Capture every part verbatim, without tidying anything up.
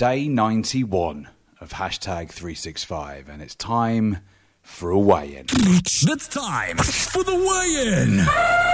day ninety-one of hashtag three sixty-five, and it's time for a weigh-in. It's time for the weigh-in.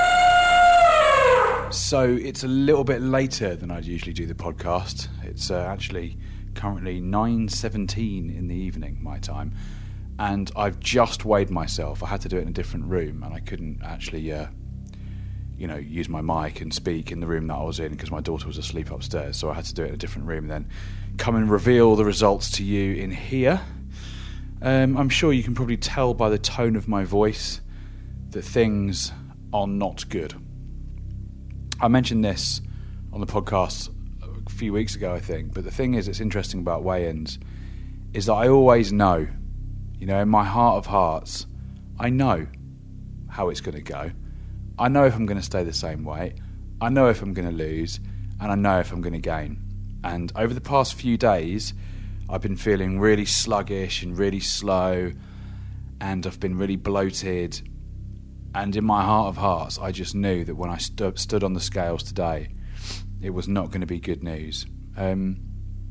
So it's a little bit later than I'd usually do the podcast. It's uh, actually currently nine seventeen in the evening, my time, and I've just weighed myself. I had to do it in a different room, and I couldn't actually, uh, you know, use my mic and speak in the room that I was in because my daughter was asleep upstairs. So I had to do it in a different room, and then come and reveal the results to you in here. Um, I'm sure you can probably tell by the tone of my voice that things are not good. I mentioned this on the podcast a few weeks ago, I think, but the thing is, it's interesting about weigh-ins is that I always know, you know, in my heart of hearts, I know how it's going to go. I know if I'm going to stay the same weight, I know if I'm going to lose, and I know if I'm going to gain. And over the past few days, I've been feeling really sluggish and really slow, and I've been really bloated. And in my heart of hearts, I just knew that when I stu- stood on the scales today, it was not going to be good news. Um,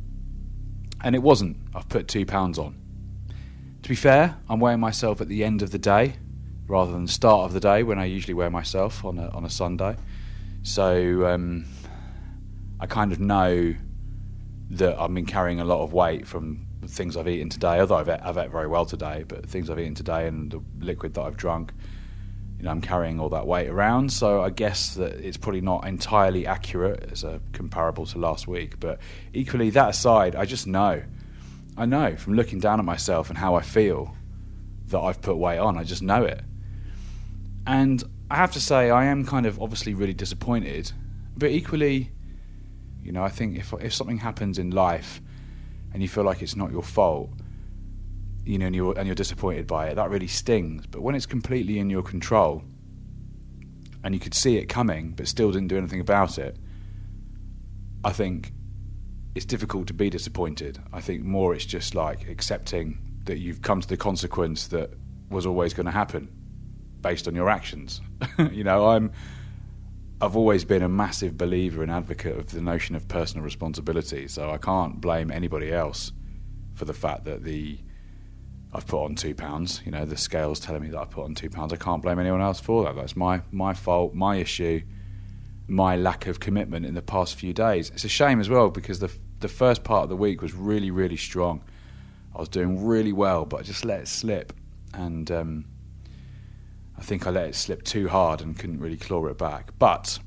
and it wasn't. I've put two pounds on. To be fair, I'm weighing myself at the end of the day rather than the start of the day when I usually weigh myself on a, on a Sunday. So um, I kind of know that I've been carrying a lot of weight from things I've eaten today, although I've ate, I've ate very well today, but things I've eaten today and the liquid that I've drunk, you know, I'm carrying all that weight around, so I guess that it's probably not entirely accurate as a comparable to last week. But equally, that aside, I just know, I know from looking down at myself and how I feel that I've put weight on. I just know it. And I have to say, I am kind of obviously really disappointed, but equally, you know, I think if if something happens in life and you feel like it's not your fault, you know, and you're, and you're disappointed by it, that really stings. But when it's completely in your control and you could see it coming but still didn't do anything about it, I think it's difficult to be disappointed. I think more it's just like accepting that you've come to the consequence that was always going to happen based on your actions. You know, I'm I've always been a massive believer and advocate of the notion of personal responsibility, so I can't blame anybody else for the fact that the I've put on two pounds. You know, the scale's telling me that I put on two pounds. I can't blame anyone else for that. That's my my fault, my issue, my lack of commitment in the past few days. It's a shame as well because the the first part of the week was really, really strong. I was doing really well, but I just let it slip, and um, I think I let it slip too hard and couldn't really claw it back. But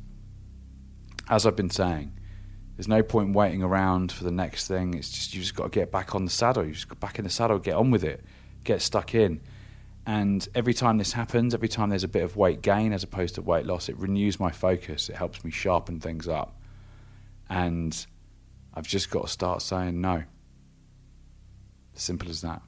as I've been saying, there's no point waiting around for the next thing. It's just you just got to get back on the saddle. You just got back in the saddle, get on with it, get stuck in. And every time this happens, every time there's a bit of weight gain as opposed to weight loss, it renews my focus. It helps me sharpen things up. And I've just got to start saying no. Simple as that.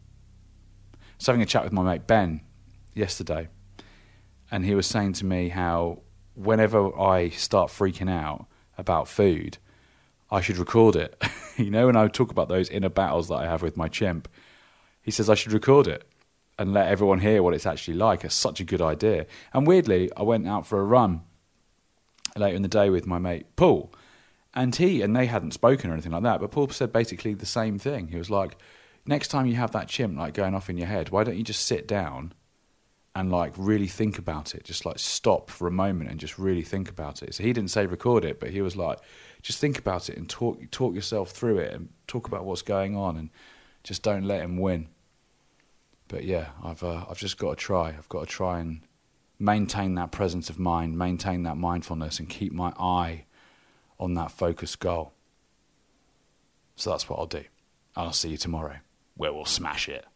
I was having a chat with my mate Ben yesterday, and he was saying to me how whenever I start freaking out about food, I should record it. You know, when I talk about those inner battles that I have with my chimp, he says I should record it and let everyone hear what it's actually like. It's such a good idea. And weirdly, I went out for a run later in the day with my mate Paul, and he, and they hadn't spoken or anything like that, but Paul said basically the same thing. He was like, next time you have that chimp like going off in your head, why don't you just sit down and like really think about it? Just like stop for a moment and just really think about it. So he didn't say record it, but he was like, just think about it and talk talk yourself through it and talk about what's going on and just don't let him win. But yeah, I've uh, I've just got to try. I've got to try and maintain that presence of mind, maintain that mindfulness, and keep my eye on that focused goal. So that's what I'll do. And I'll see you tomorrow, where we'll smash it.